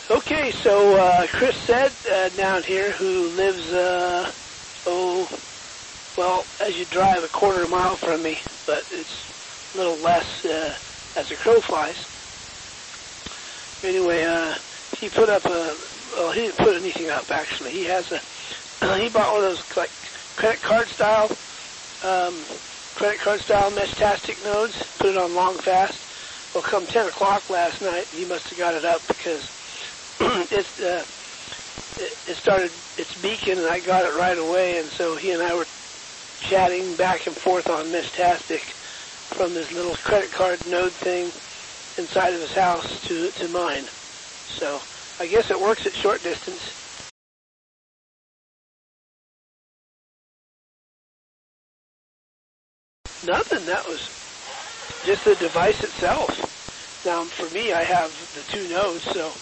Okay, so Chris said down here, who lives, well, as you drive a quarter of a mile from me, but it's a little less as the crow flies. Anyway, he put up well, he didn't put anything up actually. He has he bought one of those like credit card style Meshtastic nodes, put it on long fast. Well, come 10 o'clock last night, he must have got it up because it started its beacon, and I got it right away. And so he and I were chatting back and forth on Meshtastic from this little credit card node thing inside of his house to mine. So I guess it works at short distance. Nothing. That was just the device itself. Now, for me, I have the two nodes, so